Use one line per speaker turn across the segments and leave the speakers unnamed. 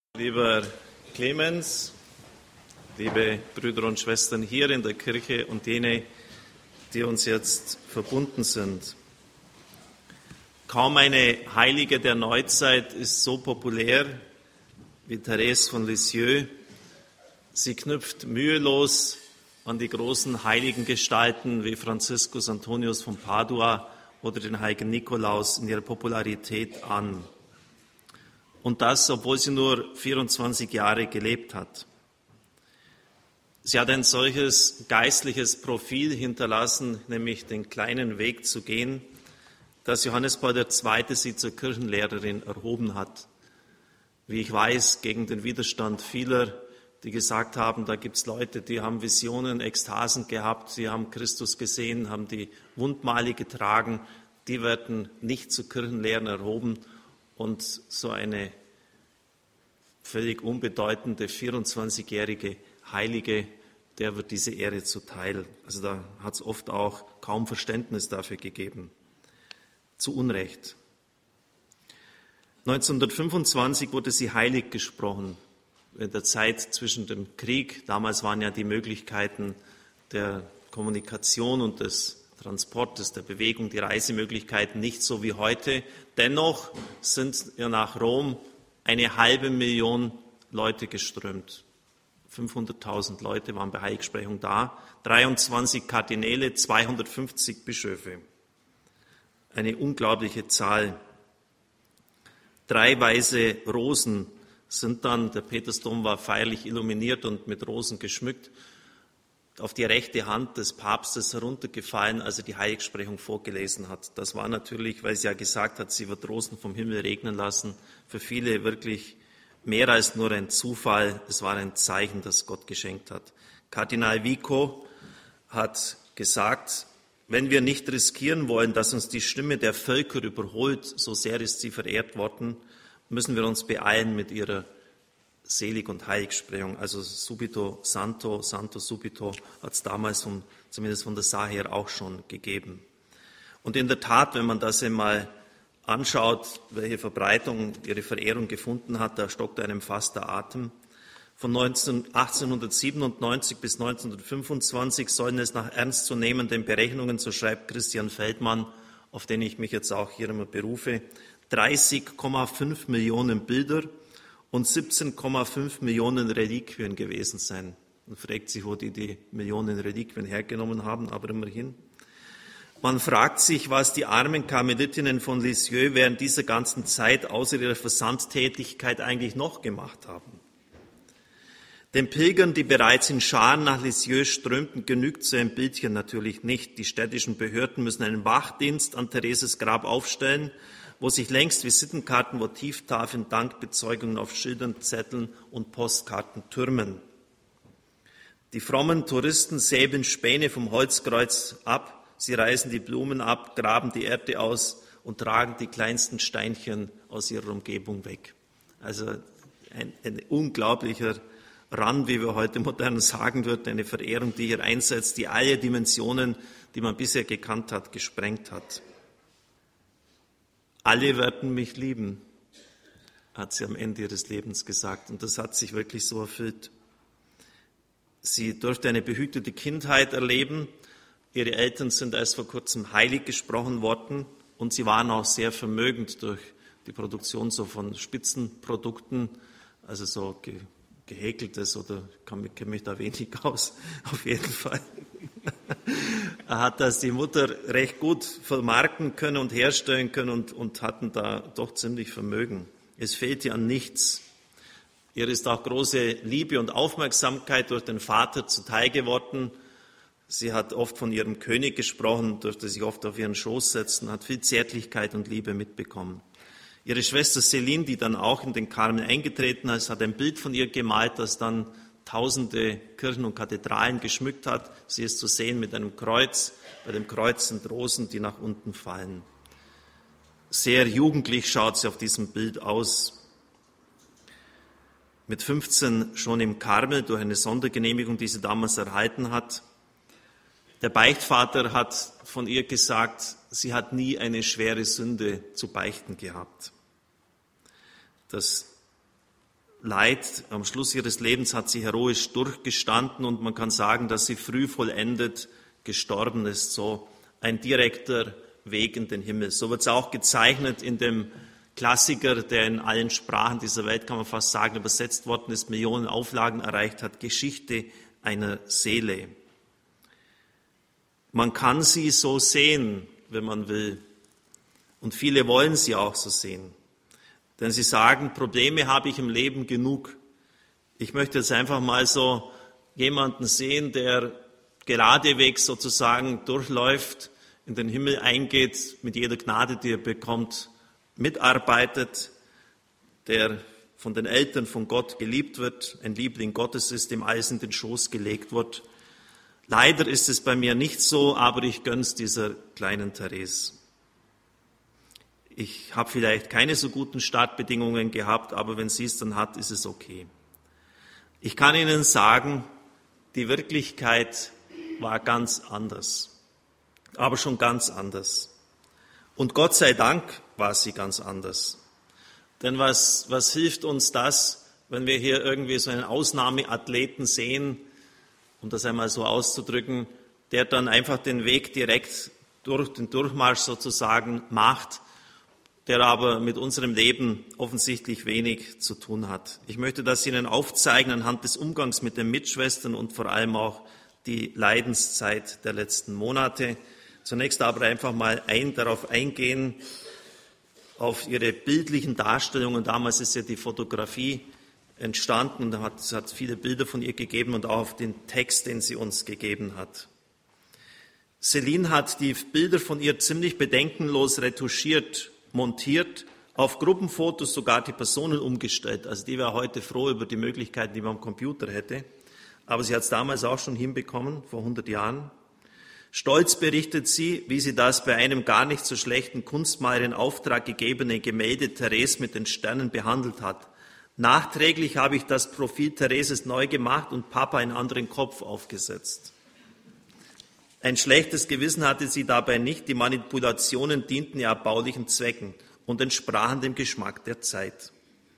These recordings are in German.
Lieber Clemens, liebe Brüder und Schwestern hier in der Kirche und jene, die uns jetzt verbunden sind. Kaum eine Heilige der Neuzeit ist so populär wie Therese von Lisieux. Sie knüpft mühelos an die großen heiligen Gestalten wie Franziskus Antonius von Padua oder den heiligen Nikolaus in ihrer Popularität an. Und das, obwohl sie nur 24 Jahre gelebt hat. Sie hat ein solches geistliches Profil hinterlassen, nämlich den kleinen Weg zu gehen, dass Johannes Paul II. Sie zur Kirchenlehrerin erhoben hat. Wie ich weiß, gegen den Widerstand vieler, die gesagt haben, da gibt es Leute, die haben Visionen, Ekstasen gehabt, sie haben Christus gesehen, haben die Wundmale getragen, die werden nicht zu Kirchenlehrern erhoben. Und so eine völlig unbedeutende 24-jährige Heilige, der wird diese Ehre zuteil. Also da hat es oft auch kaum Verständnis dafür gegeben. Zu Unrecht. 1925 wurde sie heilig gesprochen. In der Zeit zwischen dem Krieg, damals waren ja die Möglichkeiten der Kommunikation und des Transportes, der Bewegung, die Reisemöglichkeiten nicht so wie heute. Dennoch sind ja nach Rom 500.000 Leute geströmt. 500.000 Leute waren bei Heiligsprechung da, 23 Kardinäle, 250 Bischöfe. Eine unglaubliche Zahl. 3 weiße Rosen sind dann, der Petersdom war feierlich illuminiert und mit Rosen geschmückt, auf die rechte Hand des Papstes heruntergefallen, als er die Heiligsprechung vorgelesen hat. Das war natürlich, weil sie ja gesagt hat, sie wird Rosen vom Himmel regnen lassen, für viele wirklich mehr als nur ein Zufall. Es war ein Zeichen, das Gott geschenkt hat. Kardinal Vico hat gesagt, wenn wir nicht riskieren wollen, dass uns die Stimme der Völker überholt, so sehr ist sie verehrt worden, müssen wir uns beeilen mit ihrer Selig- und Heiligsprechung, also subito santo, santo subito, hat es damals zumindest von der Sache her auch schon gegeben. Und in der Tat, wenn man das einmal anschaut, welche Verbreitung ihre Verehrung gefunden hat, da stockt einem fast der Atem. Von 1897 bis 1925 sollen es nach ernstzunehmenden Berechnungen, so schreibt Christian Feldmann, auf den ich mich jetzt auch hier immer berufe, 30,5 Millionen Bilder und 17,5 Millionen Reliquien gewesen sein. Man fragt sich, wo die Millionen Reliquien hergenommen haben, aber immerhin. Man fragt sich, was die armen Karmelitinnen von Lisieux während dieser ganzen Zeit außer ihrer Versandtätigkeit eigentlich noch gemacht haben. Den Pilgern, die bereits in Scharen nach Lisieux strömten, genügt so ein Bildchen natürlich nicht. Die städtischen Behörden müssen einen Wachdienst an Thereses Grab aufstellen, wo sich längst Visitenkarten, Votivtafeln, Dankbezeugungen auf Schildern, Zetteln und Postkarten türmen. Die frommen Touristen säbeln Späne vom Holzkreuz ab, sie reißen die Blumen ab, graben die Erde aus und tragen die kleinsten Steinchen aus ihrer Umgebung weg. Also ein unglaublicher Run, wie wir heute modern sagen würden, eine Verehrung, die hier einsetzt, die alle Dimensionen, die man bisher gekannt hat, gesprengt hat. Alle werden mich lieben, hat sie am Ende ihres Lebens gesagt. Und das hat sich wirklich so erfüllt. Sie durfte eine behütete Kindheit erleben. Ihre Eltern sind erst vor kurzem heilig gesprochen worden. Und sie waren auch sehr vermögend durch die Produktion so von Spitzenprodukten, also so gehäkeltes oder kenne mich da wenig aus, auf jeden Fall. Hat das die Mutter recht gut vermarkten können und herstellen können und hatten da doch ziemlich Vermögen. Es fehlte an nichts. Ihr ist auch große Liebe und Aufmerksamkeit durch den Vater zuteil geworden. Sie hat oft von ihrem König gesprochen, durfte sich oft auf ihren Schoß setzen, hat viel Zärtlichkeit und Liebe mitbekommen. Ihre Schwester Céline, die dann auch in den Karmel eingetreten ist, hat ein Bild von ihr gemalt, das dann tausende Kirchen und Kathedralen geschmückt hat. Sie ist zu sehen mit einem Kreuz. Bei dem Kreuz sind Rosen, die nach unten fallen. Sehr jugendlich schaut sie auf diesem Bild aus. Mit 15 schon im Karmel durch eine Sondergenehmigung, die sie damals erhalten hat. Der Beichtvater hat von ihr gesagt, sie hat nie eine schwere Sünde zu beichten gehabt. Das Leid. Am Schluss ihres Lebens hat sie heroisch durchgestanden und man kann sagen, dass sie früh vollendet gestorben ist. So ein direkter Weg in den Himmel. So wird es auch gezeichnet in dem Klassiker, der in allen Sprachen dieser Welt, kann man fast sagen, übersetzt worden ist, Millionen Auflagen erreicht hat, Geschichte einer Seele. Man kann sie so sehen, wenn man will. Und viele wollen sie auch so sehen. Denn sie sagen, Probleme habe ich im Leben genug. Ich möchte jetzt einfach mal so jemanden sehen, der geradewegs sozusagen durchläuft, in den Himmel eingeht, mit jeder Gnade, die er bekommt, mitarbeitet, der von den Eltern, von Gott geliebt wird, ein Liebling Gottes ist, dem alles in den Schoß gelegt wird. Leider ist es bei mir nicht so, aber ich gönn's dieser kleinen Therese. Ich habe vielleicht keine so guten Startbedingungen gehabt, aber wenn sie es dann hat, ist es okay. Ich kann Ihnen sagen, die Wirklichkeit war ganz anders, aber schon ganz anders. Und Gott sei Dank war sie ganz anders. Denn was hilft uns das, wenn wir hier irgendwie so einen Ausnahmeathleten sehen, um das einmal so auszudrücken, der dann einfach den Weg direkt durch den Durchmarsch sozusagen macht, der aber mit unserem Leben offensichtlich wenig zu tun hat. Ich möchte das Ihnen aufzeigen anhand des Umgangs mit den Mitschwestern und vor allem auch die Leidenszeit der letzten Monate. Zunächst aber einfach mal darauf eingehen, auf ihre bildlichen Darstellungen. Damals ist ja die Fotografie entstanden und es hat viele Bilder von ihr gegeben und auch auf den Text, den sie uns gegeben hat. Céline hat die Bilder von ihr ziemlich bedenkenlos retuschiert, montiert, auf Gruppenfotos sogar die Personen umgestellt. Also die wäre heute froh über die Möglichkeiten, die man am Computer hätte. Aber sie hat es damals auch schon hinbekommen, vor 100 Jahren. Stolz berichtet sie, wie sie das bei einem gar nicht so schlechten Kunstmaler in Auftrag gegebene Gemälde Therese mit den Sternen behandelt hat. Nachträglich habe ich das Profil Thereses neu gemacht und Papa einen anderen Kopf aufgesetzt. Ein schlechtes Gewissen hatte sie dabei nicht, die Manipulationen dienten ihr erbaulichen Zwecken und entsprachen dem Geschmack der Zeit.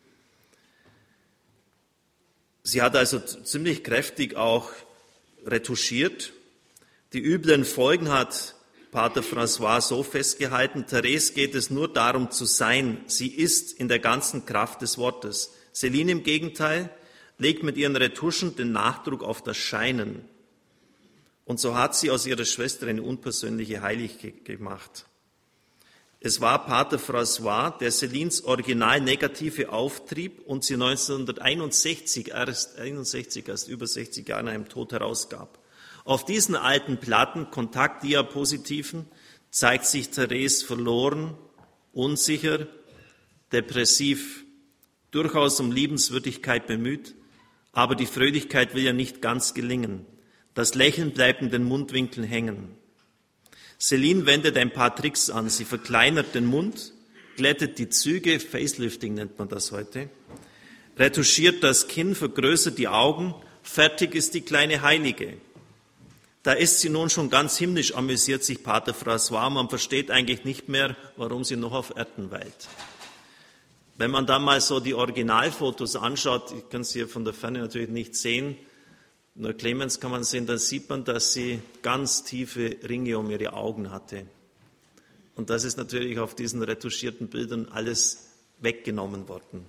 Sie hat also ziemlich kräftig auch retuschiert. Die üblen Folgen hat Pater François so festgehalten: Therese geht es nur darum zu sein. Sie ist in der ganzen Kraft des Wortes. Céline im Gegenteil legt mit ihren Retuschen den Nachdruck auf das Scheinen. Und so hat sie aus ihrer Schwester eine unpersönliche Heilige gemacht. Es war Pater François, der Célines Original Negative auftrieb und sie 1961, erst über 60 Jahre nach einem Tod, herausgab. Auf diesen alten Platten, Kontaktdiapositiven, zeigt sich Therese verloren, unsicher, depressiv, durchaus um Liebenswürdigkeit bemüht, aber die Fröhlichkeit will ja nicht ganz gelingen. Das Lächeln bleibt in den Mundwinkeln hängen. Céline wendet ein paar Tricks an. Sie verkleinert den Mund, glättet die Züge, Facelifting nennt man das heute, retuschiert das Kinn, vergrößert die Augen, fertig ist die kleine Heilige. Da ist sie nun schon ganz himmlisch, amüsiert sich Pater François. Man versteht eigentlich nicht mehr, warum sie noch auf Erden weilt. Wenn man dann mal so die Originalfotos anschaut, ich kann es hier von der Ferne natürlich nicht sehen, nur Clemens kann man sehen, da sieht man, dass sie ganz tiefe Ringe um ihre Augen hatte. Und das ist natürlich auf diesen retuschierten Bildern alles weggenommen worden.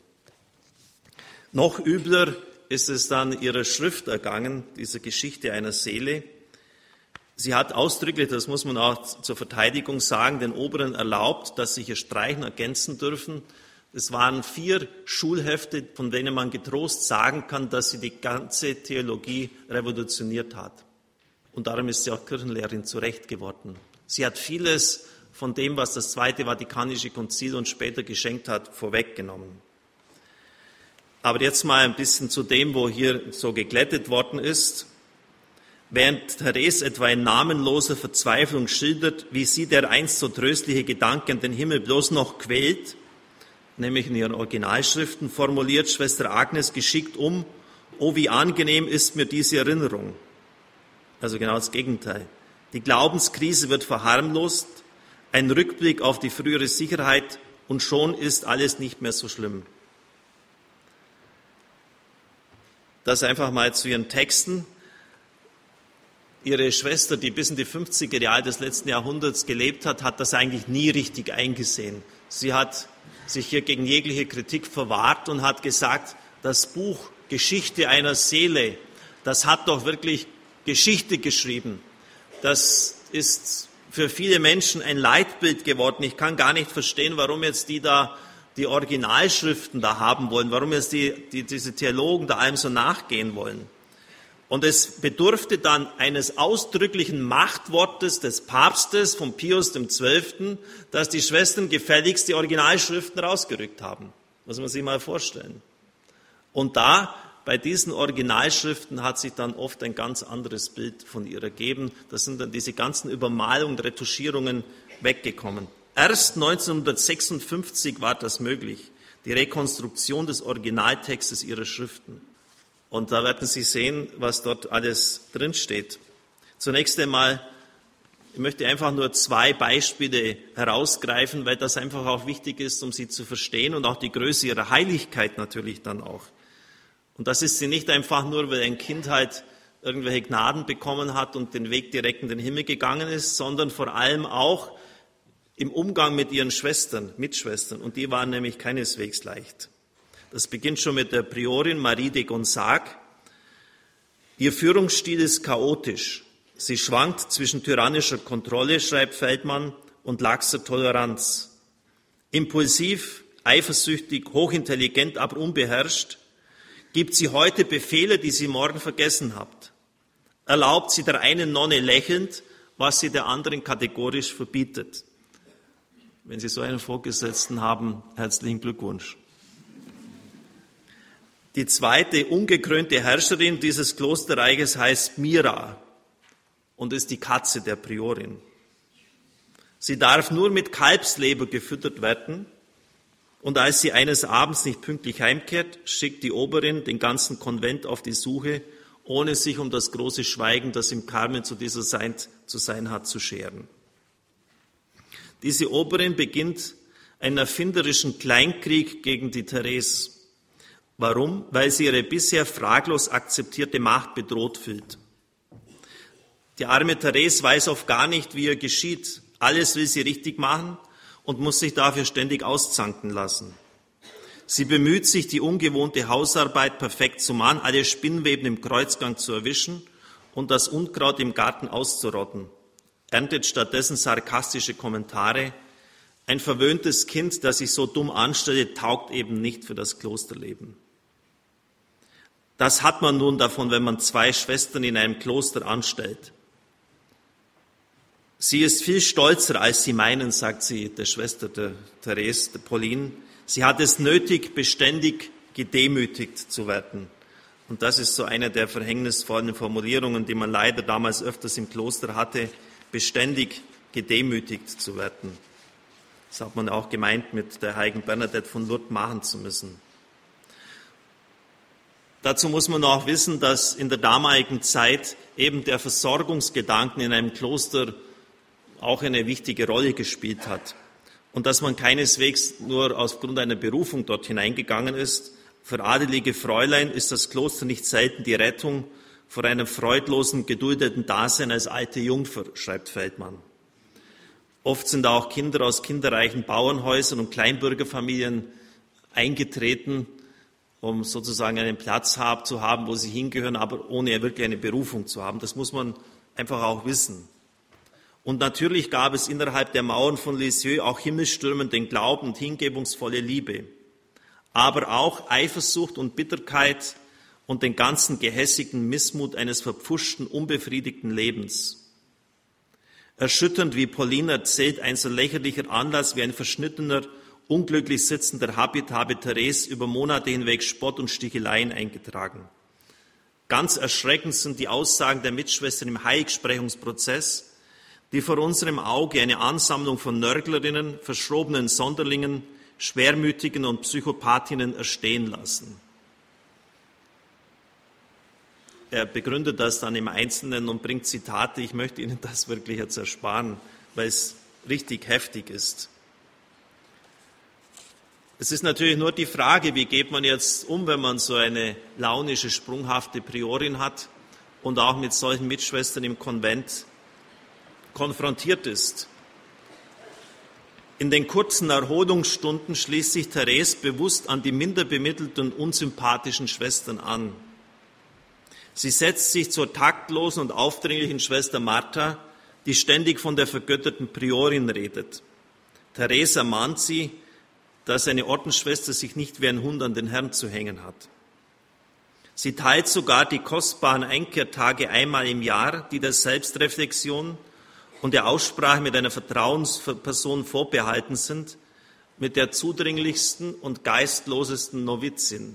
Noch übler ist es dann ihrer Schrift ergangen, dieser Geschichte einer Seele. Sie hat ausdrücklich, das muss man auch zur Verteidigung sagen, den Oberen erlaubt, dass sie hier streichen, ergänzen dürfen. Es waren 4 Schulhefte, von denen man getrost sagen kann, dass sie die ganze Theologie revolutioniert hat. Und darum ist sie auch Kirchenlehrerin zu Recht geworden. Sie hat vieles von dem, was das Zweite Vatikanische Konzil uns später geschenkt hat, vorweggenommen. Aber jetzt mal ein bisschen zu dem, wo hier so geglättet worden ist. Während Therese etwa in namenloser Verzweiflung schildert, wie sie der einst so tröstliche Gedanke an den Himmel bloß noch quält, nämlich in ihren Originalschriften, formuliert Schwester Agnes geschickt um: Oh, wie angenehm ist mir diese Erinnerung. Also genau das Gegenteil. Die Glaubenskrise wird verharmlost, ein Rückblick auf die frühere Sicherheit und schon ist alles nicht mehr so schlimm. Das einfach mal zu ihren Texten. Ihre Schwester, die bis in die 50er Jahre des letzten Jahrhunderts gelebt hat, hat das eigentlich nie richtig eingesehen. Sie hat sich hier gegen jegliche Kritik verwahrt und hat gesagt, das Buch Geschichte einer Seele, das hat doch wirklich Geschichte geschrieben. Das ist für viele Menschen ein Leitbild geworden. Ich kann gar nicht verstehen, warum jetzt die da die Originalschriften da haben wollen, warum jetzt diese Theologen da allem so nachgehen wollen. Und es bedurfte dann eines ausdrücklichen Machtwortes des Papstes, von Pius XII., dass die Schwestern gefälligst die Originalschriften rausgerückt haben. Muss man sich mal vorstellen. Und bei diesen Originalschriften hat sich dann oft ein ganz anderes Bild von ihr ergeben. Da sind dann diese ganzen Übermalungen, Retuschierungen weggekommen. Erst 1956 war das möglich, die Rekonstruktion des Originaltextes ihrer Schriften. Und da werden Sie sehen, was dort alles drinsteht. Zunächst einmal, ich möchte einfach nur 2 Beispiele herausgreifen, weil das einfach auch wichtig ist, um sie zu verstehen und auch die Größe ihrer Heiligkeit natürlich dann auch. Und das ist sie nicht einfach nur, weil ein Kind halt irgendwelche Gnaden bekommen hat und den Weg direkt in den Himmel gegangen ist, sondern vor allem auch im Umgang mit ihren Mitschwestern. Und die waren nämlich keineswegs leicht. Das beginnt schon mit der Priorin Marie de Gonzague. Ihr Führungsstil ist chaotisch. Sie schwankt zwischen tyrannischer Kontrolle, schreibt Feldmann, und laxer Toleranz. Impulsiv, eifersüchtig, hochintelligent, aber unbeherrscht, gibt sie heute Befehle, die sie morgen vergessen habt. Erlaubt sie der einen Nonne lächelnd, was sie der anderen kategorisch verbietet. Wenn Sie so einen Vorgesetzten haben, herzlichen Glückwunsch. Die zweite ungekrönte Herrscherin dieses Klosterreiches heißt Mira und ist die Katze der Priorin. Sie darf nur mit Kalbsleber gefüttert werden und als sie eines Abends nicht pünktlich heimkehrt, schickt die Oberin den ganzen Konvent auf die Suche, ohne sich um das große Schweigen, das im Carmen zu dieser Zeit zu sein hat, zu scheren. Diese Oberin beginnt einen erfinderischen Kleinkrieg gegen die Therese. Warum? Weil sie ihre bisher fraglos akzeptierte Macht bedroht fühlt. Die arme Therese weiß oft gar nicht, wie ihr geschieht. Alles will sie richtig machen und muss sich dafür ständig auszanken lassen. Sie bemüht sich, die ungewohnte Hausarbeit perfekt zu machen, alle Spinnweben im Kreuzgang zu erwischen und das Unkraut im Garten auszurotten. Erntet stattdessen sarkastische Kommentare. Ein verwöhntes Kind, das sich so dumm anstellt, taugt eben nicht für das Klosterleben. Das hat man nun davon, wenn man 2 Schwestern in einem Kloster anstellt. Sie ist viel stolzer, als Sie meinen, sagt sie der Schwester der Therese, der Pauline. Sie hat es nötig, beständig gedemütigt zu werden. Und das ist so eine der verhängnisvollen Formulierungen, die man leider damals öfters im Kloster hatte, beständig gedemütigt zu werden. Das hat man auch gemeint, mit der heiligen Bernadette von Lourdes machen zu müssen. Dazu muss man auch wissen, dass in der damaligen Zeit eben der Versorgungsgedanken in einem Kloster auch eine wichtige Rolle gespielt hat. Und dass man keineswegs nur aufgrund einer Berufung dort hineingegangen ist. Für adelige Fräulein ist das Kloster nicht selten die Rettung vor einem freudlosen, geduldeten Dasein als alte Jungfer, schreibt Feldmann. Oft sind auch Kinder aus kinderreichen Bauernhäusern und Kleinbürgerfamilien eingetreten, um sozusagen einen Platz zu haben, wo sie hingehören, aber ohne wirklich eine Berufung zu haben. Das muss man einfach auch wissen. Und natürlich gab es innerhalb der Mauern von Lisieux auch himmelstürmenden Glauben und hingebungsvolle Liebe, aber auch Eifersucht und Bitterkeit und den ganzen gehässigen Missmut eines verpfuschten, unbefriedigten Lebens. Erschütternd, wie Pauline erzählt, ein so lächerlicher Anlass wie ein verschnittener, unglücklich sitzender Habit habe Therese über Monate hinweg Spott und Sticheleien eingetragen. Ganz erschreckend sind die Aussagen der Mitschwestern im Heiligsprechungsprozess, die vor unserem Auge eine Ansammlung von Nörglerinnen, verschrobenen Sonderlingen, Schwermütigen und Psychopathinnen erstehen lassen. Er begründet das dann im Einzelnen und bringt Zitate. Ich möchte Ihnen das wirklich jetzt ersparen, weil es richtig heftig ist. Es ist natürlich nur die Frage, wie geht man jetzt um, wenn man so eine launische, sprunghafte Priorin hat und auch mit solchen Mitschwestern im Konvent konfrontiert ist. In den kurzen Erholungsstunden schließt sich Therese bewusst an die minder bemittelten und unsympathischen Schwestern an. Sie setzt sich zur taktlosen und aufdringlichen Schwester Martha, die ständig von der vergötterten Priorin redet. Therese ermahnt sie, dass eine Ordensschwester sich nicht wie ein Hund an den Herrn zu hängen hat. Sie teilt sogar die kostbaren Einkehrtage einmal im Jahr, die der Selbstreflexion und der Aussprache mit einer Vertrauensperson vorbehalten sind, mit der zudringlichsten und geistlosesten Novizin.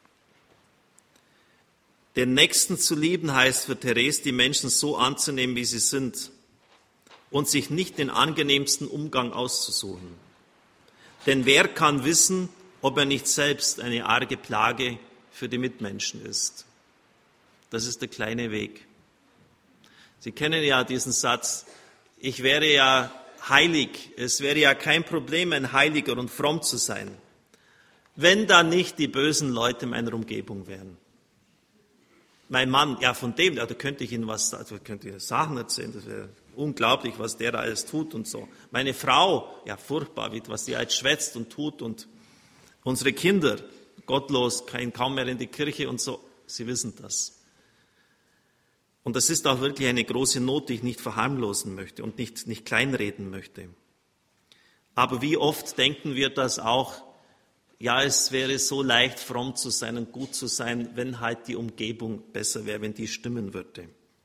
Den Nächsten zu lieben heißt für Therese, die Menschen so anzunehmen, wie sie sind und sich nicht den angenehmsten Umgang auszusuchen. Denn wer kann wissen, ob er nicht selbst eine arge Plage für die Mitmenschen ist? Das ist der kleine Weg. Sie kennen ja diesen Satz, ich wäre ja heilig, es wäre ja kein Problem, ein Heiliger und fromm zu sein, wenn da nicht die bösen Leute meiner Umgebung wären. Mein Mann, ja von dem, da könnte ich Ihnen Sachen erzählen, das wäre unglaublich, was der da alles tut und so. Meine Frau, ja furchtbar, was die alles schwätzt und tut und unsere Kinder, gottlos, kaum mehr in die Kirche und so, Sie wissen das. Und das ist auch wirklich eine große Not, die ich nicht verharmlosen möchte und nicht kleinreden möchte. Aber wie oft denken wir das auch, ja, es wäre so leicht, fromm zu sein und gut zu sein, wenn halt die Umgebung besser wäre, wenn die stimmen würde.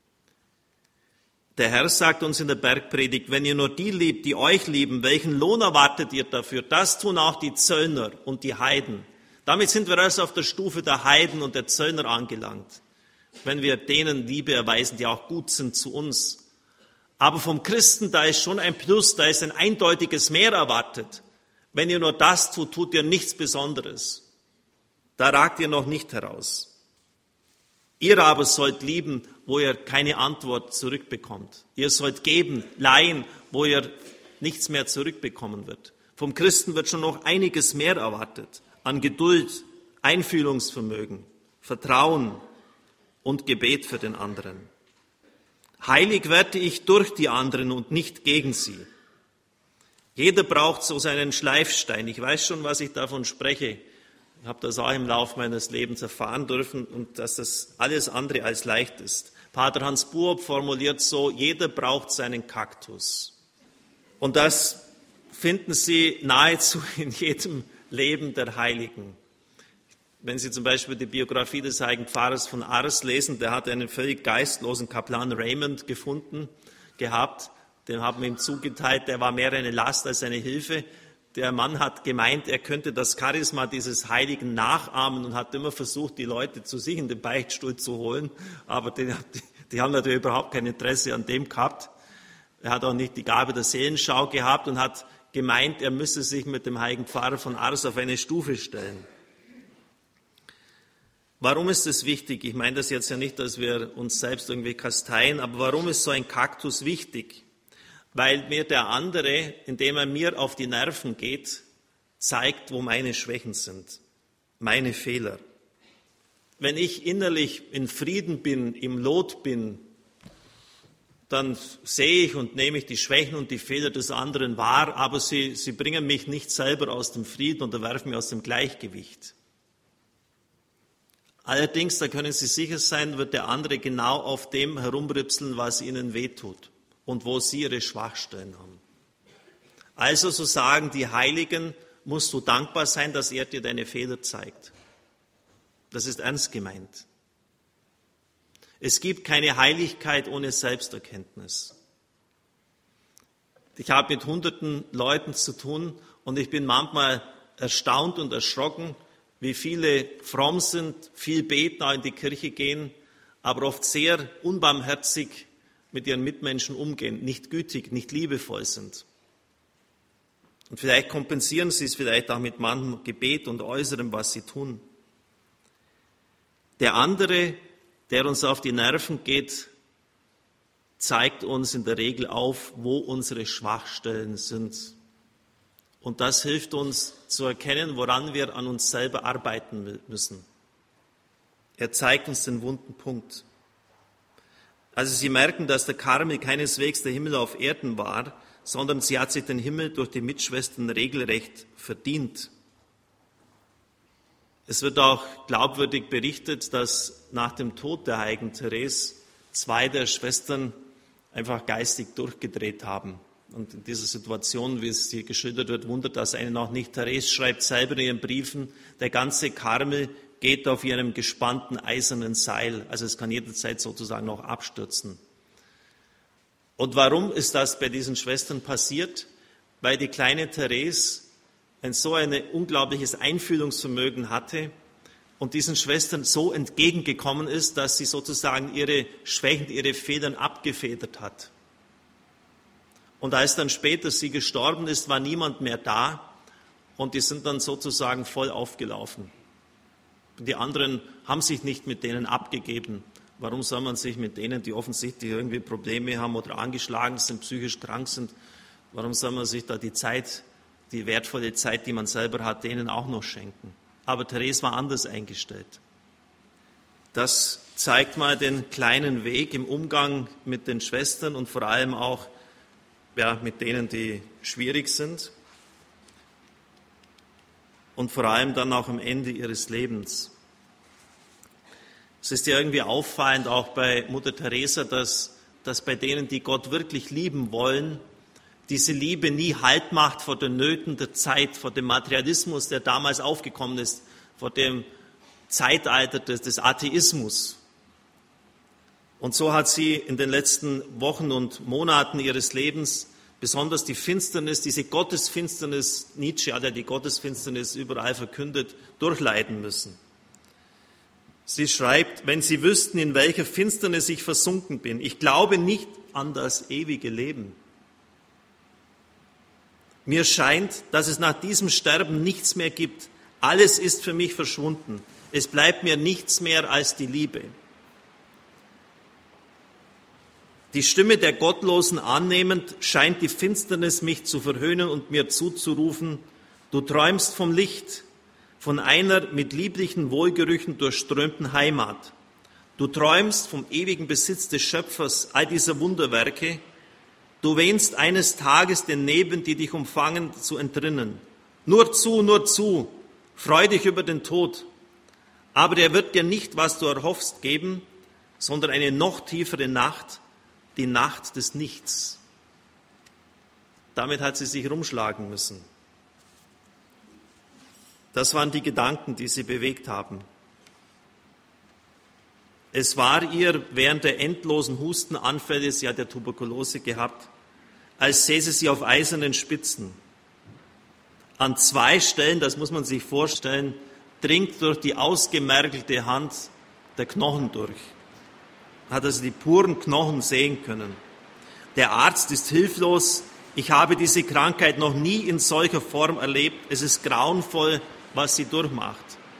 Der Herr sagt uns in der Bergpredigt, wenn ihr nur die liebt, die euch lieben, welchen Lohn erwartet ihr dafür? Das tun auch die Zöllner und die Heiden. Damit sind wir also auf der Stufe der Heiden und der Zöllner angelangt, wenn wir denen Liebe erweisen, die auch gut sind zu uns. Aber vom Christen, da ist schon ein Plus, da ist ein eindeutiges Mehr erwartet. Wenn ihr nur das tut, tut ihr nichts Besonderes. Da ragt ihr noch nicht heraus. Ihr aber sollt lieben, wo ihr keine Antwort zurückbekommt. Ihr sollt geben, leihen, wo ihr nichts mehr zurückbekommen wird. Vom Christen wird schon noch einiges mehr erwartet. An Geduld, Einfühlungsvermögen, Vertrauen und Gebet für den anderen. Heilig werde ich durch die anderen und nicht gegen sie. Jeder braucht so seinen Schleifstein. Ich weiß schon, was ich davon spreche. Ich habe das auch im Laufe meines Lebens erfahren dürfen und dass das alles andere als leicht ist. Pater Hans Buob formuliert so, jeder braucht seinen Kaktus. Und das finden Sie nahezu in jedem Leben der Heiligen. Wenn Sie zum Beispiel die Biografie des heiligen Pfarrers von Ars lesen, der hat einen völlig geistlosen Kaplan Raymond gefunden gehabt. Den haben wir ihm zugeteilt, der war mehr eine Last als eine Hilfe. Der Mann hat gemeint, er könnte das Charisma dieses Heiligen nachahmen und hat immer versucht, die Leute zu sich in den Beichtstuhl zu holen. Aber die haben natürlich überhaupt kein Interesse an dem gehabt. Er hat auch nicht die Gabe der Seelenschau gehabt und hat gemeint, er müsse sich mit dem heiligen Pfarrer von Ars auf eine Stufe stellen. Warum ist es wichtig? Ich meine das jetzt ja nicht, dass wir uns selbst irgendwie kasteien, aber warum ist so ein Kaktus wichtig? Weil mir der andere, indem er mir auf die Nerven geht, zeigt, wo meine Schwächen sind, meine Fehler. Wenn ich innerlich in Frieden bin, im Lot bin, dann sehe ich und nehme ich die Schwächen und die Fehler des anderen wahr, aber sie bringen mich nicht selber aus dem Frieden oder werfen mich aus dem Gleichgewicht. Allerdings, da können Sie sicher sein, wird der andere genau auf dem herumripseln, was Ihnen wehtut und wo Sie Ihre Schwachstellen haben. Also, so sagen die Heiligen, musst du dankbar sein, dass er dir deine Fehler zeigt. Das ist ernst gemeint. Es gibt keine Heiligkeit ohne Selbsterkenntnis. Ich habe mit hunderten Leuten zu tun und ich bin manchmal erstaunt und erschrocken, wie viele fromm sind, viel beten, auch in die Kirche gehen, aber oft sehr unbarmherzig mit ihren Mitmenschen umgehen, nicht gütig, nicht liebevoll sind. Und vielleicht kompensieren sie es vielleicht auch mit manchem Gebet und Äußerem, was sie tun. Der andere, der uns auf die Nerven geht, zeigt uns in der Regel auf, wo unsere Schwachstellen sind Und das hilft uns zu erkennen, woran wir an uns selber arbeiten müssen. Er zeigt uns den wunden Punkt. Also Sie merken, dass der Karmel keineswegs der Himmel auf Erden war, sondern sie hat sich den Himmel durch die Mitschwestern regelrecht verdient. Es wird auch glaubwürdig berichtet, dass nach dem Tod der heiligen Therese 2 der Schwestern einfach geistig durchgedreht haben. Und in dieser Situation, wie es hier geschildert wird, wundert das einen auch nicht. Therese schreibt selber in ihren Briefen, der ganze Karmel geht auf ihrem gespannten eisernen Seil. Also es kann jederzeit sozusagen noch abstürzen. Und warum ist das bei diesen Schwestern passiert? Weil die kleine Therese so ein unglaubliches Einfühlungsvermögen hatte und diesen Schwestern so entgegengekommen ist, dass sie sozusagen ihre Schwächen, ihre Federn abgefedert hat. Und als dann später sie gestorben ist, war niemand mehr da und die sind dann sozusagen voll aufgelaufen. Die anderen haben sich nicht mit denen abgegeben. Warum soll man sich mit denen, die offensichtlich irgendwie Probleme haben oder angeschlagen sind, psychisch krank sind, warum soll man sich da die wertvolle Zeit, die man selber hat, denen auch noch schenken? Aber Therese war anders eingestellt. Das zeigt mal den kleinen Weg im Umgang mit den Schwestern und vor allem auch mit denen, die schwierig sind. Und vor allem dann auch am Ende ihres Lebens. Es ist ja irgendwie auffallend, auch bei Mutter Teresa, dass bei denen, die Gott wirklich lieben wollen, diese Liebe nie Halt macht vor den Nöten der Zeit, vor dem Materialismus, der damals aufgekommen ist, vor dem Zeitalter des Atheismus. Und so hat sie in den letzten Wochen und Monaten ihres Lebens besonders die Finsternis, diese Gottesfinsternis, Nietzsche hat ja die Gottesfinsternis überall verkündet, durchleiden müssen. Sie schreibt, wenn Sie wüssten, in welcher Finsternis ich versunken bin, ich glaube nicht an das ewige Leben. Mir scheint, dass es nach diesem Sterben nichts mehr gibt. Alles ist für mich verschwunden. Es bleibt mir nichts mehr als die Liebe. Die Stimme der Gottlosen annehmend, scheint die Finsternis mich zu verhöhnen und mir zuzurufen, du träumst vom Licht, von einer mit lieblichen Wohlgerüchen durchströmten Heimat. Du träumst vom ewigen Besitz des Schöpfers all dieser Wunderwerke. Du wähnst eines Tages den Nebeln, die dich umfangen, zu entrinnen. Nur zu, freu dich über den Tod. Aber er wird dir nicht, was du erhoffst, geben, sondern eine noch tiefere Nacht, die Nacht des Nichts. Damit hat sie sich rumschlagen müssen. Das waren die Gedanken, die sie bewegt haben. Es war ihr während der endlosen Hustenanfälle, sie hat ja Tuberkulose gehabt, als säße sie auf eisernen Spitzen. An 2 Stellen, das muss man sich vorstellen, dringt durch die ausgemergelte Hand der Knochen durch. Hat also die puren Knochen sehen können. Der Arzt ist hilflos. Ich habe diese Krankheit noch nie in solcher Form erlebt. Es ist grauenvoll, was sie durchmacht.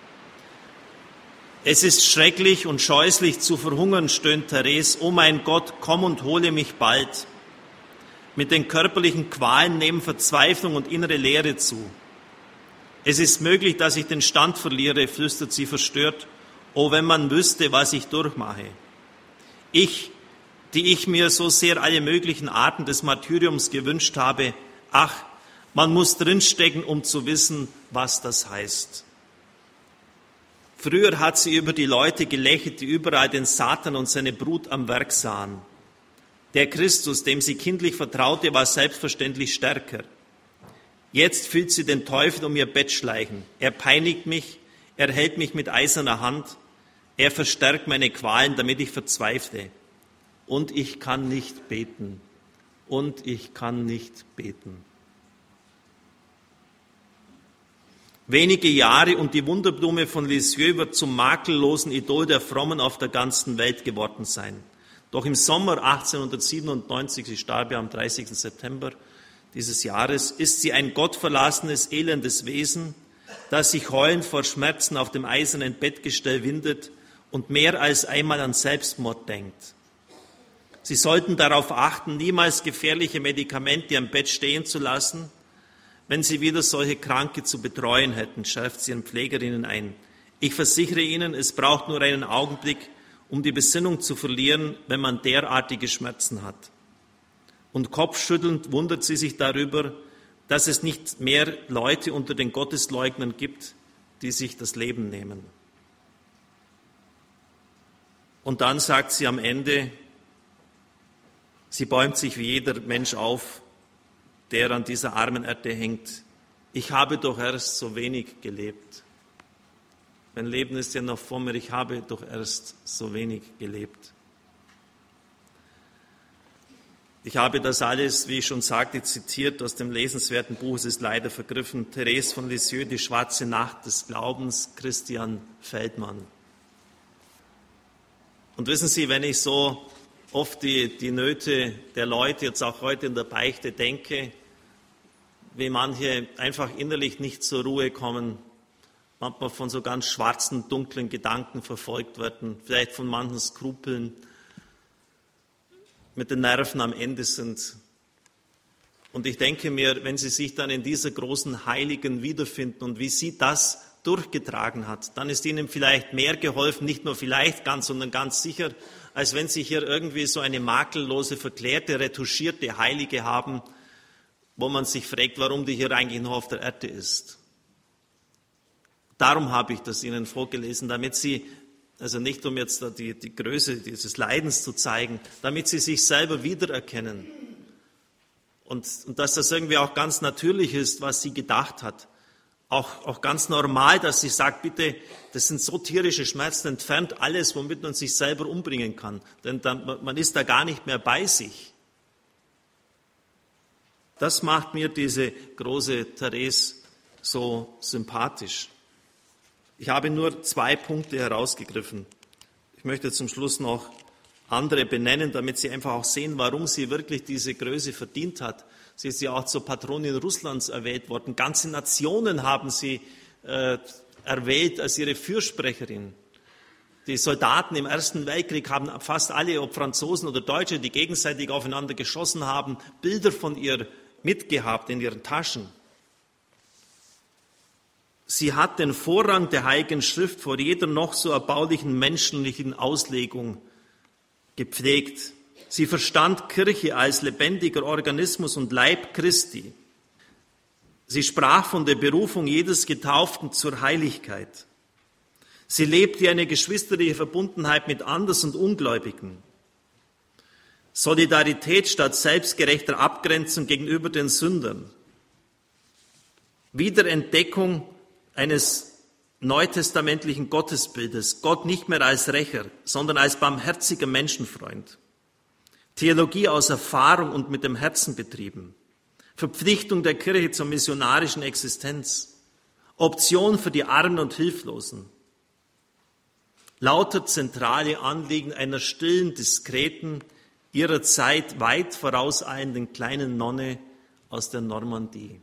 Es ist schrecklich und scheußlich zu verhungern, stöhnt Therese. Oh mein Gott, komm und hole mich bald. Mit den körperlichen Qualen nehmen Verzweiflung und innere Leere zu. Es ist möglich, dass ich den Stand verliere, flüstert sie verstört. Oh, wenn man wüsste, was ich durchmache. Ich, die ich mir so sehr alle möglichen Arten des Martyriums gewünscht habe, ach, man muss drinstecken, um zu wissen, was das heißt. Früher hat sie über die Leute gelächelt, die überall den Satan und seine Brut am Werk sahen. Der Christus, dem sie kindlich vertraute, war selbstverständlich stärker. Jetzt fühlt sie den Teufel um ihr Bett schleichen. Er peinigt mich, er hält mich mit eiserner Hand, er verstärkt meine Qualen, damit ich verzweifle. Und ich kann nicht beten. Und ich kann nicht beten. Wenige Jahre und die Wunderblume von Lisieux wird zum makellosen Idol der Frommen auf der ganzen Welt geworden sein. Doch im Sommer 1897, sie starb ja am 30. September dieses Jahres, ist sie ein gottverlassenes, elendes Wesen, das sich heulend vor Schmerzen auf dem eisernen Bettgestell windet und mehr als einmal an Selbstmord denkt. Sie sollten darauf achten, niemals gefährliche Medikamente am Bett stehen zu lassen. wenn sie wieder solche Kranke zu betreuen hätten, schärft sie ihren Pflegerinnen ein. Ich versichere Ihnen, es braucht nur einen Augenblick, um die Besinnung zu verlieren, wenn man derartige Schmerzen hat. Und kopfschüttelnd wundert sie sich darüber, dass es nicht mehr Leute unter den Gottesleugnern gibt, die sich das Leben nehmen. Und dann sagt sie am Ende, sie bäumt sich wie jeder Mensch auf, der an dieser armen Erde hängt. Ich habe doch erst so wenig gelebt. Mein Leben ist ja noch vor mir, ich habe doch erst so wenig gelebt. Ich habe das alles, wie ich schon sagte, zitiert aus dem lesenswerten Buch, es ist leider vergriffen, Therese von Lisieux, Die schwarze Nacht des Glaubens, Christian Feldmann. Und wissen Sie, wenn ich so oft die Nöte der Leute, jetzt auch heute in der Beichte denke, wie manche einfach innerlich nicht zur Ruhe kommen, manchmal von so ganz schwarzen, dunklen Gedanken verfolgt werden, vielleicht von manchen Skrupeln, mit den Nerven am Ende sind. Und ich denke mir, wenn Sie sich dann in dieser großen Heiligen wiederfinden und wie sie das durchgetragen hat, dann ist Ihnen vielleicht mehr geholfen, nicht nur vielleicht ganz, sondern ganz sicher, als wenn Sie hier irgendwie so eine makellose, verklärte, retuschierte Heilige haben, wo man sich fragt, warum die hier eigentlich noch auf der Erde ist. Darum habe ich das Ihnen vorgelesen, damit Sie, also nicht um jetzt die Größe dieses Leidens zu zeigen, damit Sie sich selber wiedererkennen und dass das irgendwie auch ganz natürlich ist, was sie gedacht hat. Auch ganz normal, dass sie sagt, bitte, das sind so tierische Schmerzen, entfernt alles, womit man sich selber umbringen kann, denn man ist da gar nicht mehr bei sich. Das macht mir diese große Therese so sympathisch. Ich habe nur 2 Punkte herausgegriffen. Ich möchte zum Schluss noch andere benennen, damit Sie einfach auch sehen, warum sie wirklich diese Größe verdient hat. Sie ist ja auch zur Patronin Russlands erwählt worden. Ganze Nationen haben sie erwählt als ihre Fürsprecherin. Die Soldaten im Ersten Weltkrieg haben fast alle, ob Franzosen oder Deutsche, die gegenseitig aufeinander geschossen haben, Bilder von ihr mitgehabt in ihren Taschen. Sie hat den Vorrang der Heiligen Schrift vor jeder noch so erbaulichen menschlichen Auslegung gepflegt. Sie verstand Kirche als lebendiger Organismus und Leib Christi. Sie sprach von der Berufung jedes Getauften zur Heiligkeit. Sie lebte eine geschwisterliche Verbundenheit mit Anders- und Ungläubigen. Solidarität statt selbstgerechter Abgrenzung gegenüber den Sündern. Wiederentdeckung eines neutestamentlichen Gottesbildes, Gott nicht mehr als Rächer, sondern als barmherziger Menschenfreund. Theologie aus Erfahrung und mit dem Herzen betrieben. Verpflichtung der Kirche zur missionarischen Existenz. Option für die Armen und Hilflosen. Lauter zentrale Anliegen einer stillen, diskreten, ihrer Zeit weit vorauseilenden kleinen Nonne aus der Normandie.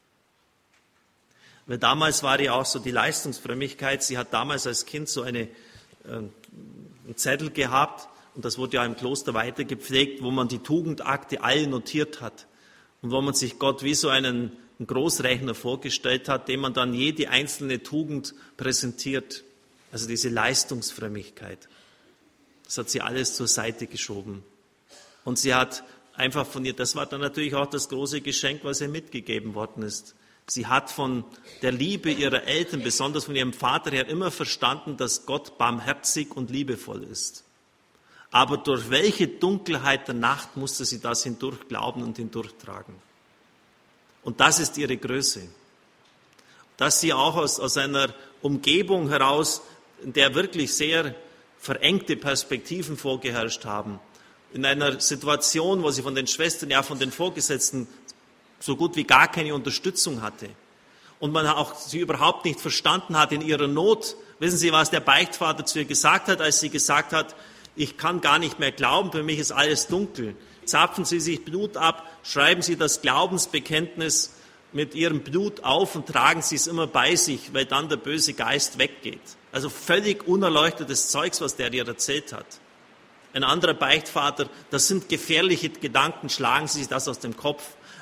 Weil damals war ja auch so die Leistungsfrömmigkeit. Sie hat damals als Kind so einen Zettel gehabt, und das wurde ja im Kloster weiter gepflegt, wo man die Tugendakte alle notiert hat und wo man sich Gott wie so einen Großrechner vorgestellt hat, dem man dann jede einzelne Tugend präsentiert. Also diese Leistungsfrömmigkeit. Das hat sie alles zur Seite geschoben. Und sie hat einfach von ihr, das war dann natürlich auch das große Geschenk, was ihr mitgegeben worden ist. Sie hat von der Liebe ihrer Eltern, besonders von ihrem Vater her, immer verstanden, dass Gott barmherzig und liebevoll ist. Aber durch welche Dunkelheit der Nacht musste sie das hindurch glauben und hindurchtragen? Und das ist ihre Größe. Dass sie auch aus einer Umgebung heraus, in der wirklich sehr verengte Perspektiven vorgeherrscht haben, in einer Situation, wo sie von den Schwestern, ja von den Vorgesetzten so gut wie gar keine Unterstützung hatte und man auch sie überhaupt nicht verstanden hat in ihrer Not. Wissen Sie, was der Beichtvater zu ihr gesagt hat, als sie gesagt hat, ich kann gar nicht mehr glauben, für mich ist alles dunkel. Zapfen Sie sich Blut ab, schreiben Sie das Glaubensbekenntnis mit Ihrem Blut auf und tragen Sie es immer bei sich, weil dann der böse Geist weggeht. Also völlig unerleuchtetes Zeugs, was der ihr erzählt hat. Ein anderer Beichtvater, das sind gefährliche Gedanken, schlagen Sie sich das aus dem Kopf.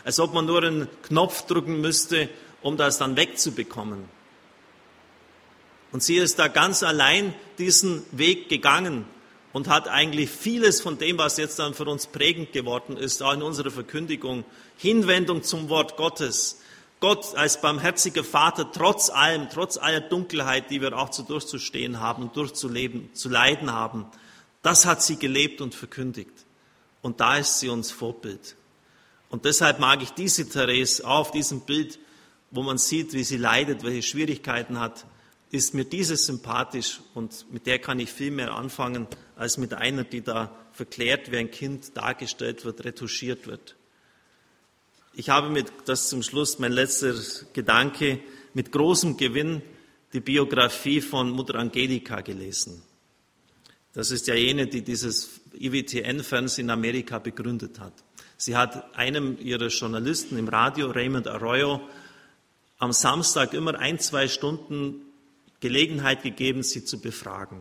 als ob man nur einen Knopf drücken müsste, um das dann wegzubekommen. Und sie ist da ganz allein diesen Weg gegangen und hat eigentlich vieles von dem, was jetzt dann für uns prägend geworden ist, auch in unserer Verkündigung, Hinwendung zum Wort Gottes. Gott als barmherziger Vater, trotz allem, trotz aller Dunkelheit, die wir auch durchzustehen haben und durchzuleben, zu leiden haben, das hat sie gelebt und verkündigt. Und da ist sie uns Vorbild. Und deshalb mag ich diese Therese auch auf diesem Bild, wo man sieht, wie sie leidet, welche Schwierigkeiten hat, ist mir diese sympathisch und mit der kann ich viel mehr anfangen, als mit einer, die da verklärt wie ein Kind dargestellt wird, retuschiert wird. Ich habe das zum Schluss, mein letzter Gedanke, mit großem Gewinn die Biografie von Mutter Angelika gelesen. Das ist ja jene, die dieses IWTN-Fernsehen in Amerika begründet hat. Sie hat einem ihrer Journalisten im Radio, Raymond Arroyo, am Samstag immer 1-2 Stunden Gelegenheit gegeben, sie zu befragen.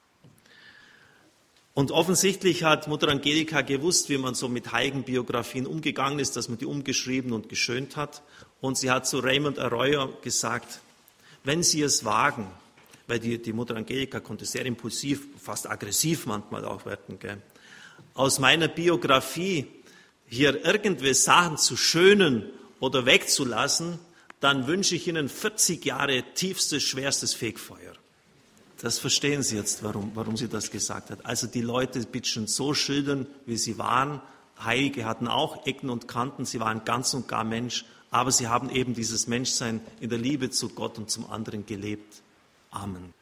Und offensichtlich hat Mutter Angelika gewusst, wie man so mit heiligen Biografien umgegangen ist, dass man die umgeschrieben und geschönt hat. Und sie hat zu Raymond Arroyo gesagt, wenn Sie es wagen, weil die Mutter Angelika konnte sehr impulsiv, fast aggressiv manchmal auch werden, gell? Aus meiner Biografie hier irgendwelche Sachen zu schönen oder wegzulassen, dann wünsche ich Ihnen 40 Jahre tiefstes, schwerstes Fegfeuer. Das verstehen Sie jetzt, warum sie das gesagt hat. Also die Leute bitte so schildern, wie sie waren. Heilige hatten auch Ecken und Kanten, sie waren ganz und gar Mensch, aber sie haben eben dieses Menschsein in der Liebe zu Gott und zum anderen gelebt. Amen.